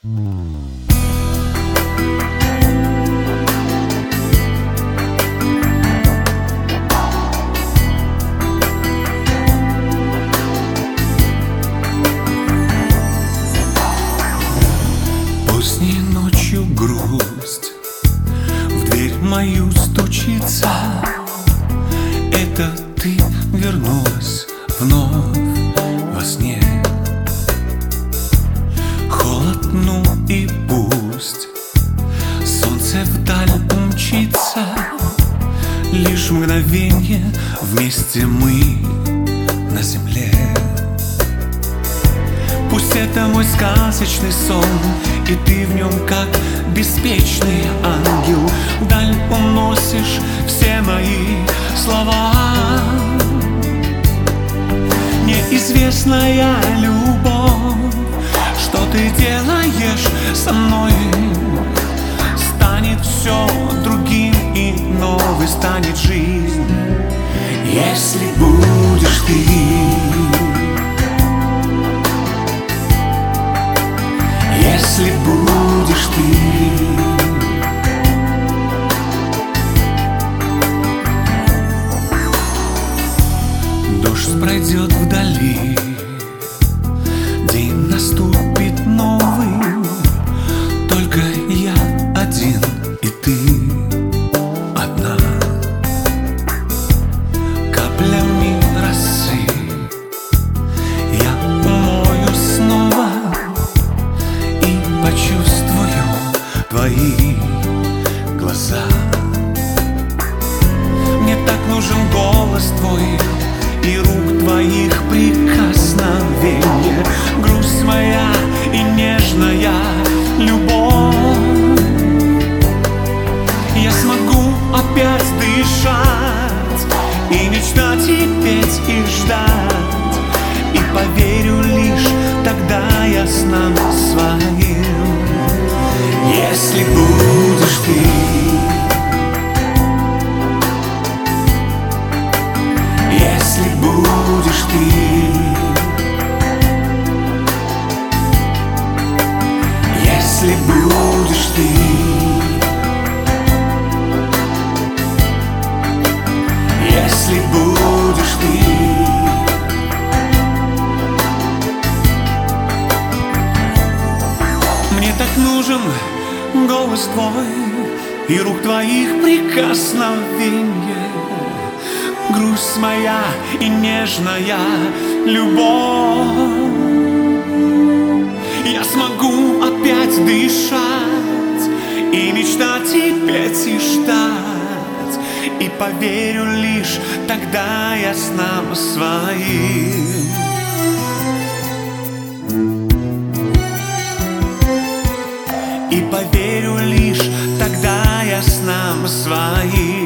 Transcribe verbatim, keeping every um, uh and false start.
Поздней ночью грусть в дверь мою стучится. Это ты вернулась вновь во сне. Холод, ну и пусть солнце вдаль умчится. Лишь мгновенье вместе мы на земле. Пусть это мой сказочный сон, и ты в нем как беспечный ангел. Вдаль уносишь все мои слова. Неизвестная любовь, что ты делаешь со мной, станет все другим, и новой станет жизнь, если будешь ты. Если будешь ты. Дождь пройдет вдали, день наступит новый. Только я один, и ты одна. Каплями росы я умою снова и почувствую твои глаза. Мне так нужен голос твой и рук твоих прикосновение. Грусть моя и нежная любовь. Я смогу опять дышать и мечтать, и петь, и ждать. И поверю лишь тогда я снам своим, если будешь ты. Если будешь ты. Если будешь ты. Если будешь ты. Мне так нужен голос твой и рук твоих прикосновение. Грусть моя и нежная любовь. Я смогу опять дышать и мечтать, и петь, и ждать. И поверю лишь тогда я снам своим. И поверю лишь тогда я снам своим.